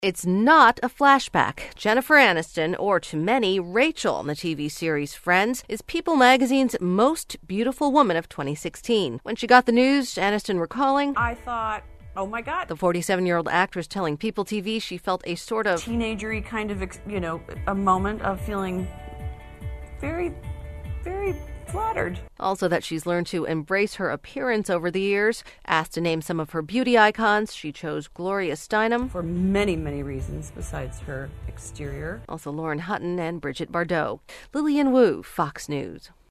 It's not a flashback. Jennifer Aniston, or to many, Rachel on the TV series Friends, is People magazine's most beautiful woman of 2016. When she got the news, Aniston recalling, I thought, oh my God. The 47-year-old actress telling People TV she felt a sort of teenagery kind of, a moment of feeling very, very flattered. Also that she's learned to embrace her appearance over the years. Asked to name some of her beauty icons, she chose Gloria Steinem. For many, many reasons besides her exterior. Also Lauren Hutton and Brigitte Bardot. Lillian Wu, Fox News.